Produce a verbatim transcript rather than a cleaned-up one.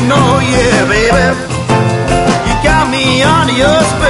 know, yeah, baby, you got me under your spell.